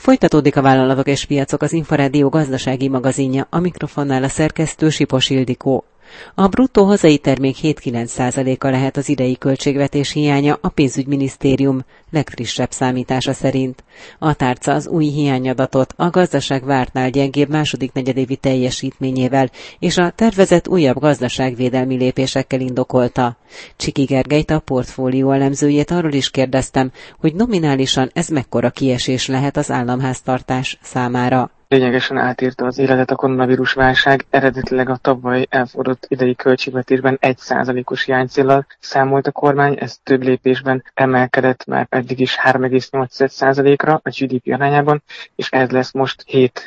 Folytatódik a Vállalatok és Piacok, az Inforádió gazdasági magazinja, a mikrofonnál a szerkesztő Sipos Ildikó. A bruttó hazai termék 7-9%-a lehet az idei költségvetés hiánya a pénzügyminisztérium legfrissebb számítása szerint. A tárca az új hiányadatot a gazdaság vártnál gyengébb második negyedévi teljesítményével és a tervezett újabb gazdaságvédelmi lépésekkel indokolta. Csiki Gergelyt, a portfólió elemzőjét arról is kérdeztem, hogy nominálisan ez mekkora kiesés lehet az államháztartás számára. Lényegesen átírta az életet a koronavírus válság, eredetileg a tavaly elfogadott idei költségvetésben 1%-os hiánycéllal számolt a kormány, ez több lépésben emelkedett már eddig is 3,8%-ra a GDP arányában, és ez lesz most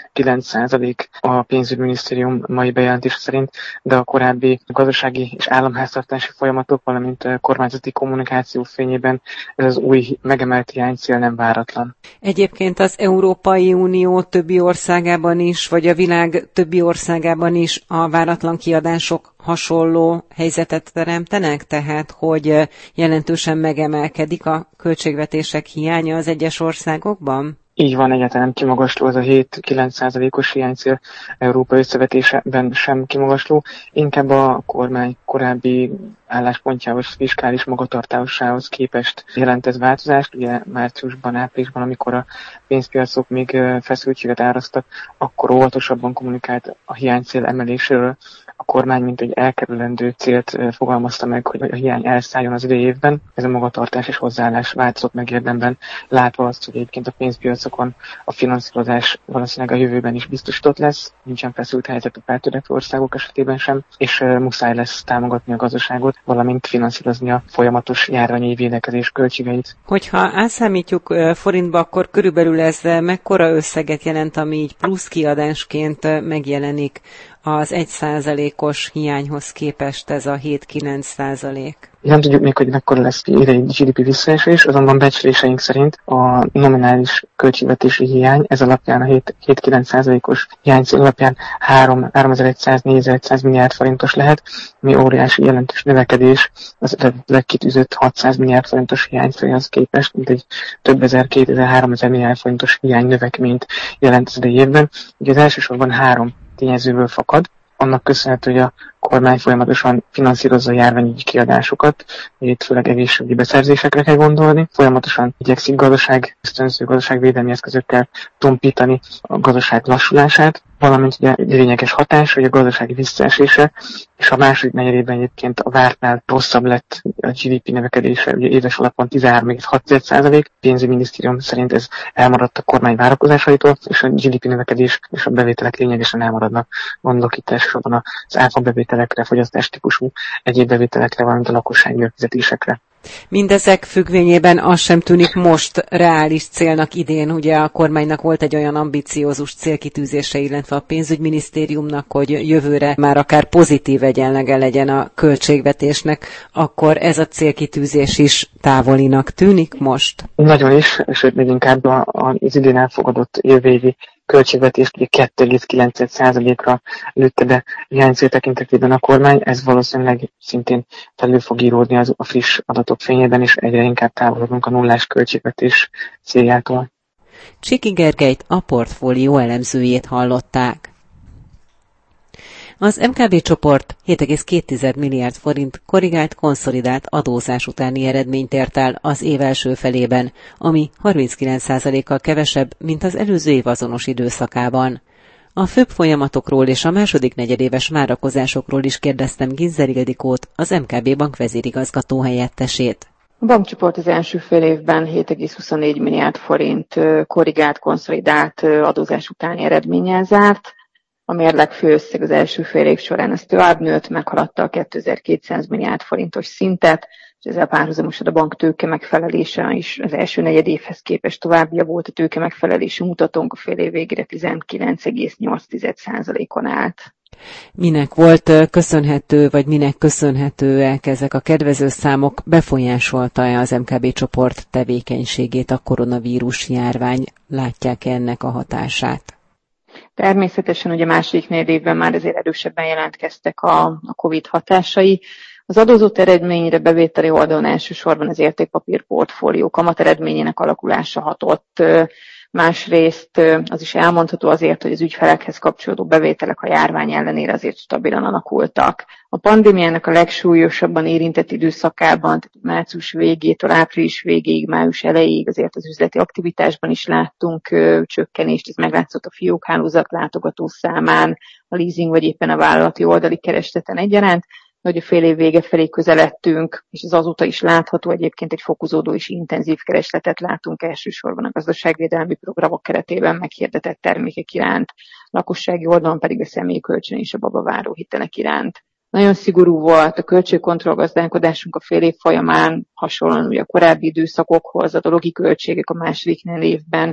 7-9% a pénzügyminisztérium mai bejelentése szerint, de a korábbi gazdasági és államháztartási folyamatok, valamint kormányzati kommunikáció fényében ez az új megemelt hiánycél nem váratlan. Egyébként az Európai Unió többi országában is, vagy a világ többi országában is a váratlan kiadások hasonló helyzetet teremtenek, tehát hogy jelentősen megemelkedik a költségvetések hiánya az egyes országokban? Így van, egyáltalán kimagasló az a 7-9%-os hiánycél Európa összevetésében sem kimagasló, inkább a kormány korábbi álláspontjához, fiskális magatartásához képest jelent ez változást. Ugye márciusban, áprilisban, amikor a pénzpiacok még feszültséget árasztak, akkor óvatosabban kommunikált a hiánycél emeléséről. A kormány mint egy elkerülendő célt fogalmazta meg, hogy a hiány elszálljon az idei évben. Ez a magatartás és hozzáállás változott meg érdemben, látva azt, hogy egyébként a pénzpiacokon a finanszírozás valószínűleg a jövőben is biztosított lesz, nincsen feszült helyzet a feltörekvő országok esetében sem, és muszáj lesz támogatni a gazdaságot, valamint finanszírozni a folyamatos járványi védekezés költségeit. Hogyha átszámítjuk forintba, akkor körülbelül ez mekkora összeget jelent, ami így plusz kiadásként megjelenik az 1%-os hiányhoz képest, ez a 7-9%? Nem tudjuk még, hogy mekkora lesz idei GDP visszaesés, azonban becsléseink szerint a nominális költségvetési hiány ez alapján, a 7-9%-os hiánycél alapján 3100-4100 milliárd forintos lehet, ami óriási jelentős növekedés az eredetileg kitűzött 600 milliárd forintos hiánycélhoz képest, mint egy több ezer, 2000-3000 milliárd forintos hiány növekményt jelent az idei évben. Ugye az elsősorban 3 tényezőből fakad. Annak köszönhető, hogy a kormány folyamatosan finanszírozza a járványügyi kiadásokat, itt főleg egészségügyi beszerzésekre kell gondolni, folyamatosan igyekszik ösztönző gazdaságvédelmi eszközökkel tompítani a gazdaság lassulását, valamint ugye egy lényeges hatás, hogy a gazdasági visszaesése, és a második negyedében egyébként a vártnál rosszabb lett a GDP növekedése, ugye éves alapon 13,6%, pénzügyminisztérium szerint ez elmaradt a kormány várakozásaitól, és a GDP növekedés és a bevételek lényegesen elmaradnak. Gondolok itt elsősorban az áfa bevételekre, fogyasztástípusú egyéb bevételekre, valamint a lakossági fizetésekre. Mindezek függvényében az sem tűnik most reális célnak idén. Ugye a kormánynak volt egy olyan ambiciózus célkitűzése, illetve a pénzügyminisztériumnak, hogy jövőre már akár pozitív egyenlege legyen a költségvetésnek, akkor ez a célkitűzés is távolinak tűnik most? Nagyon is, sőt még inkább az idén elfogadott jövőévi költségvetést ugye 2,9%-ra lőtte be hiánycél tekintetében a kormány, ez valószínűleg szintén felül fog íródni a friss adatok fényében, és egyre inkább távolodunk a nullás költségvetés céljától. Csiki Gergelyt, a portfólió elemzőjét hallották. Az MKB csoport 7,2 milliárd forint korrigált, konszolidált adózás utáni eredményt ért el az év első felében, ami 39%-kal kevesebb, mint az előző év azonos időszakában. A főbb folyamatokról és a második negyedéves várakozásokról is kérdeztem Ginzer Ildikót, az MKB bank vezérigazgató helyettesét. A bankcsoport az első fél évben 7,24 milliárd forint korrigált, konszolidált adózás utáni eredménnyel zárt. A mérleg főösszeg az első fél év során ez tovább nőtt, meghaladta a 2200 milliárd forintos szintet, és ezzel párhuzamosan a bank tőke megfelelése is az első negyedévhez képest tovább javult, a tőke megfelelési mutatónk a fél év végére 19,8%-on állt. Minek volt köszönhető, vagy minek köszönhetőek ezek a kedvező számok? Befolyásolta-e az MKB csoport tevékenységét a koronavírus járvány? Látják ennek a hatását? Természetesen ugye második negyedévben már azért erősebben jelentkeztek a Covid hatásai. Az adózott eredményre bevételi oldalon elsősorban az értékpapír portfólió kamateredményének alakulása hatott. Másrészt az is elmondható azért, hogy az ügyfelekhez kapcsolódó bevételek a járvány ellenére azért stabilan alakultak. A pandémiának a legsúlyosabban érintett időszakában, tehát március végétől április végéig, május elejéig azért az üzleti aktivitásban is láttunk csökkenést, ez meglátszott a fiókhálózat látogató számán, a leasing vagy éppen a vállalati oldali keresleten egyaránt, hogy a fél év vége felé közeledtünk, és ez azóta is látható, egyébként egy fokozódó és intenzív keresletet látunk elsősorban a gazdaságvédelmi programok keretében meghirdetett termékek iránt, lakossági oldalon pedig a személyi kölcsön és a babaváró hitelek iránt. Nagyon szigorú volt a költségkontroll gazdálkodásunk a fél év folyamán, hasonlóan ugye a korábbi időszakokhoz, a dologi költségek a második évben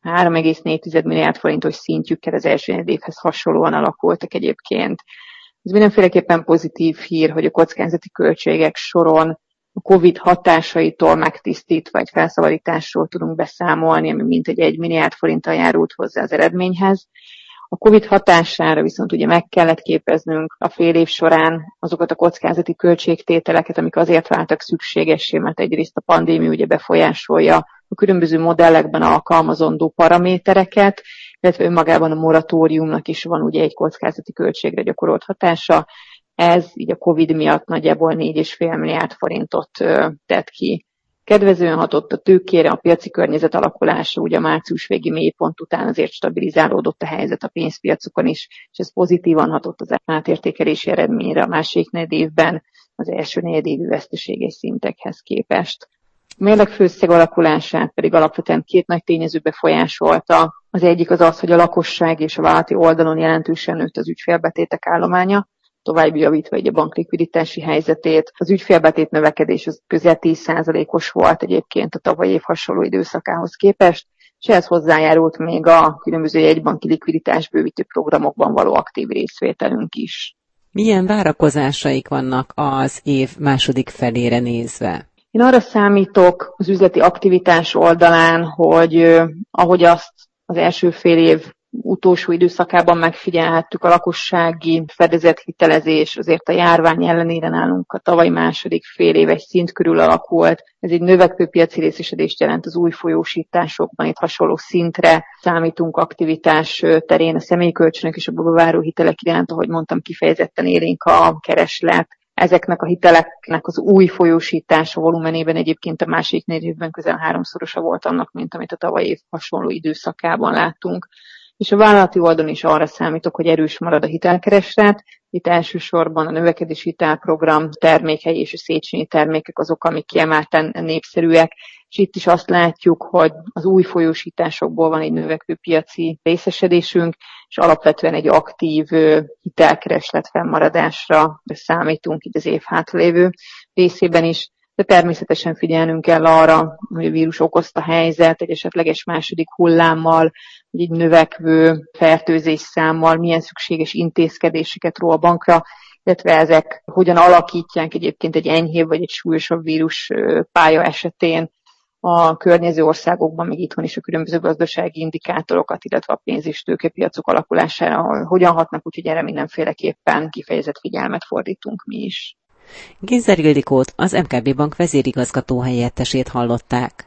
3,4 milliárd forintos szintjükkel az első évhez hasonlóan alakultak egyébként. Ez mindenféleképpen pozitív hír, hogy a kockázati költségek soron a Covid hatásaitól megtisztítva egy felszabadításról tudunk beszámolni, ami mintegy 1 milliárd forinttal járult hozzá az eredményhez. A Covid hatására viszont ugye meg kellett képeznünk a fél év során azokat a kockázati költségtételeket, amik azért váltak szükségessé, mert egyrészt a pandémia ugye befolyásolja a különböző modellekben alkalmazandó paramétereket, illetve önmagában a moratóriumnak is van ugye egy kockázati költségre gyakorolt hatása. Ez így a Covid miatt nagyjából 4,5 milliárd forintot tett ki. Kedvezően hatott a tőkére, a piaci környezet alakulása, ugye a március végi mélypont után azért stabilizálódott a helyzet a pénzpiacokon is, és ez pozitívan hatott az átértékelési eredményre a második negyedévben az első negyedévi veszteséges szintekhez képest. A mérlegfőszeg alakulását pedig alapvetően két nagy tényező befolyásolta. Az egyik az az, hogy a lakosság és a vállalati oldalon jelentősen nőtt az ügyfélbetétek állománya, tovább javítva egy a bank likviditási helyzetét. Az ügyfélbetét növekedés az közel 10%-os volt egyébként a tavalyi év hasonló időszakához képest, és ehhez hozzájárult még a különböző jegybanki likviditás bővítő programokban való aktív részvételünk is. Milyen várakozásaik vannak az év második felére nézve? Én arra számítok az üzleti aktivitás oldalán, hogy ahogy azt az első fél év utolsó időszakában megfigyelhettük, a lakossági fedezett hitelezés azért a járvány ellenére nálunk a tavaly második fél év egy szint körül alakult. Ez egy növekvő piaci részesedést jelent az új folyósításokban, itt hasonló szintre számítunk aktivitás terén a személyi kölcsönök és a babaváró hitelek iránt, ahogy mondtam, kifejezetten élénk a kereslet. Ezeknek a hiteleknek az új folyósítása volumenében egyébként a második negyedévben közel 3-szorosa volt annak, mint amit a tavalyi év hasonló időszakában láttunk. És a vállalati oldalon is arra számítok, hogy erős marad a hitelkereslet. Itt elsősorban a növekedési hitelprogram termékei és a Széchenyi termékek azok, amik kiemelten népszerűek, és itt is azt látjuk, hogy az új folyósításokból van egy növekvő piaci részesedésünk, és alapvetően egy aktív hitelkereslet fennmaradásra számítunk itt az év hátralévő részében is. De természetesen figyelnünk kell arra, hogy a vírus okozta helyzet, egy esetleges második hullámmal, vagy egy növekvő fertőzés számmal milyen szükséges intézkedéseket ró a bankra, illetve ezek hogyan alakítják egyébként egy enyhébb vagy egy súlyosabb vírus pálya esetén a környező országokban, még itthon is a különböző gazdasági indikátorokat, illetve a pénz- és tőkepiacok alakulására hogyan hatnak, úgyhogy erre mindenféleképpen kifejezett figyelmet fordítunk mi is. Ginzer Ildikót, az MKB Bank vezérigazgató helyettesét hallották.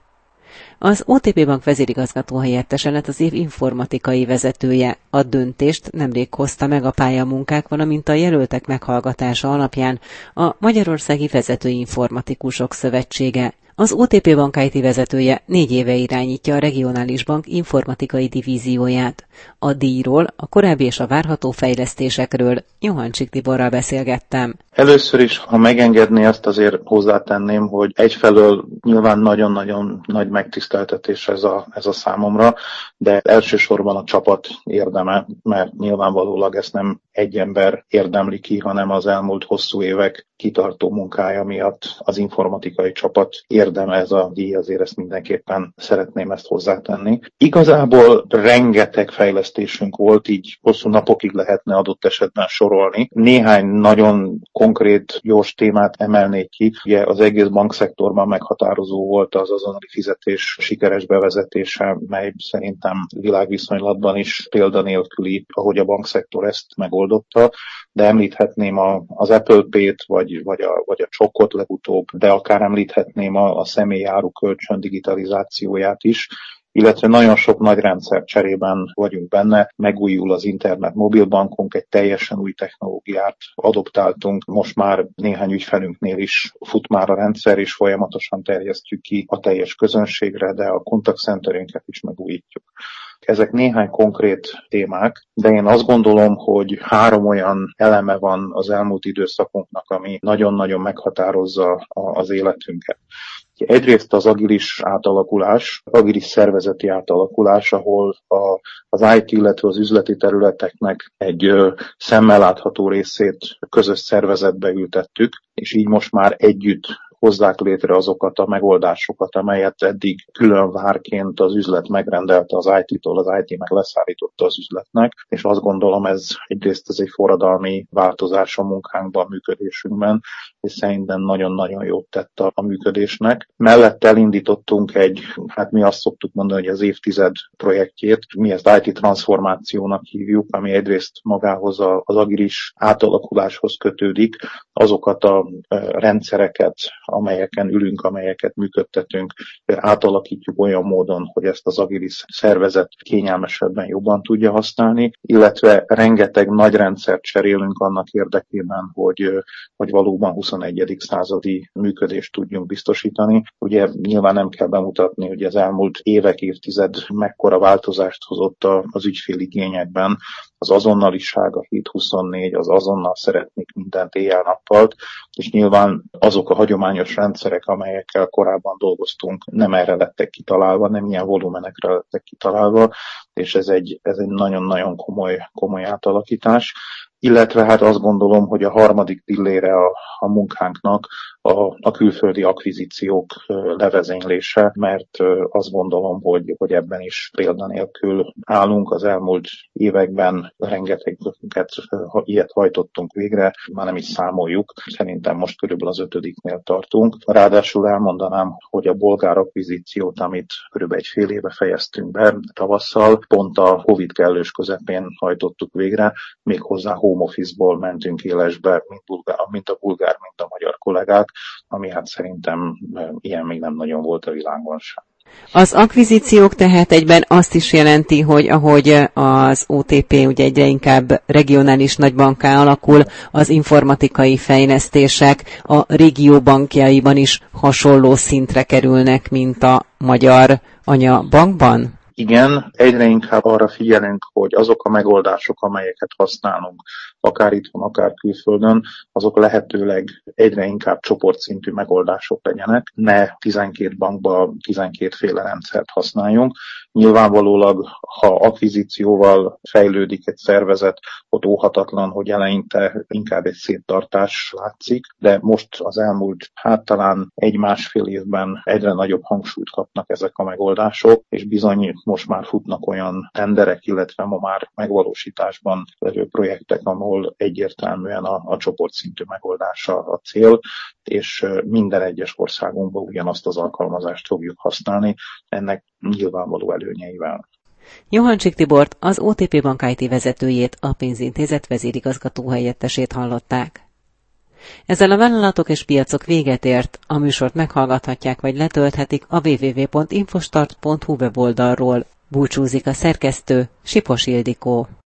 Az OTP Bank vezérigazgató helyettese lett az év informatikai vezetője. A döntést nemrég hozta meg a pályamunkák, valamint a jelöltek meghallgatása alapján a Magyarországi Vezetői Informatikusok Szövetsége. Az OTP Bank IT vezetője 4 éve irányítja a regionális bank informatikai divízióját. A díjról, a korábbi és a várható fejlesztésekről Johancsik Tiborral beszélgettem. Először is, ha megengedné, azt azért hozzátenném, hogy egyfelől nyilván nagyon-nagyon nagy megtiszteltetés ez a számomra, de elsősorban a csapat érdeme, mert nyilvánvalólag ezt nem egy ember érdemli ki, hanem az elmúlt hosszú évek kitartó munkája miatt az informatikai csapat érdeme ez a díj, azért ezt mindenképpen szeretném ezt hozzátenni. Igazából rengeteg fejlesztésünk volt, így hosszú napokig lehetne adott esetben sorolni. Néhány nagyon konkrét, gyors témát emelnék ki. Ugye az egész bankszektorban meghatározó volt az azonnali fizetés sikeres bevezetése, mely szerintem világviszonylatban is példanélküli, ahogy a bankszektor ezt megoldotta, de említhetném az Apple Pay-t, vagy a Csokot legutóbb, de akár említhetném a személyi árukölcsön digitalizációját is, illetve nagyon sok nagy rendszer cserében vagyunk benne, megújul az internet mobilbankunk, egy teljesen új technológiát adoptáltunk, most már néhány ügyfelünknél is fut már a rendszer, és folyamatosan terjesztjük ki a teljes közönségre, de a contact centerünket is megújítjuk. Ezek néhány konkrét témák, de én azt gondolom, hogy 3 olyan eleme van az elmúlt időszakunknak, ami nagyon-nagyon meghatározza az életünket. Egyrészt az agilis átalakulás, agilis szervezeti átalakulás, ahol az IT, illetve az üzleti területeknek egy szemmel látható részét közös szervezetbe ültettük, és így most már együtt hozzák létre azokat a megoldásokat, amelyet eddig külön várként az üzlet megrendelte az IT-tól, az IT meg leszállította az üzletnek, és azt gondolom egyrészt ez egy forradalmi változás a munkánkban, a működésünkben, és szerintem nagyon-nagyon jót tett a működésnek. Mellett elindítottunk mi azt szoktuk mondani, hogy az évtized projektjét, mi ezt IT transformációnak hívjuk, ami egyrészt magához az agilis átalakuláshoz kötődik, azokat a rendszereket, amelyeken ülünk, amelyeket működtetünk, átalakítjuk olyan módon, hogy ezt az agilis szervezet kényelmesebben jobban tudja használni, illetve rengeteg nagy rendszert cserélünk annak érdekében, hogy valóban 21. századi működést tudjunk biztosítani. Ugye nyilván nem kell bemutatni, hogy az elmúlt évek, évtized mekkora változást hozott az ügyféligényekben, az azonnaliság, a 7/24, az azonnal szeretnék mindent éjjel-nappal, és nyilván azok a hagyományos rendszerek, amelyekkel korábban dolgoztunk, nem erre lettek kitalálva, nem ilyen volumenekre lettek kitalálva, és ez egy nagyon-nagyon komoly átalakítás. Illetve azt gondolom, hogy a harmadik pillére a munkánknak a külföldi akvizíciók levezénylése, mert azt gondolom, hogy ebben is példanélkül állunk. Az elmúlt években rengeteget ilyet hajtottunk végre, már nem is számoljuk, szerintem most körülbelül az 5-nél tartunk. Ráadásul elmondanám, hogy a bolgár akvizíciót, amit körülbelül 1,5 éve fejeztünk be tavasszal, pont a Covid kellős közepén hajtottuk végre, méghozzá home office-ból mentünk élesbe, mint a bulgár, mint a magyar kollégák, ami szerintem ilyen még nem nagyon volt a világon sem. Az akvizíciók tehát egyben azt is jelenti, hogy ahogy az OTP ugye egyre inkább regionális nagybankká alakul, az informatikai fejlesztések a régió bankjaiban is hasonló szintre kerülnek, mint a magyar anyabankban? Igen, egyre inkább arra figyelünk, hogy azok a megoldások, amelyeket használunk, akár itthon, akár külföldön, azok lehetőleg egyre inkább csoportszintű megoldások legyenek, ne 12 bankba 12 féle rendszert használjunk. Nyilvánvalólag, ha akvizícióval fejlődik egy szervezet, ott óhatatlan, hogy eleinte inkább egy széttartás látszik, de most az elmúlt talán 1-1,5 évben egyre nagyobb hangsúlyt kapnak ezek a megoldások, és bizony most már futnak olyan tenderek, illetve ma már megvalósításban levő projektek, ahol egyértelműen a csoportszintű megoldása a cél, és minden egyes országunkban ugyanazt az alkalmazást fogjuk használni, ennek nyilvánvaló előnyeivel. Johancsik Tibort, az OTP Bank IT vezetőjét, a pénzintézet vezérigazgató helyettesét hallották. Ezzel a vállalatok és piacok véget ért, a műsort meghallgathatják vagy letölthetik a www.infostart.hu weboldalról. Búcsúzik a szerkesztő, Sipos Ildikó.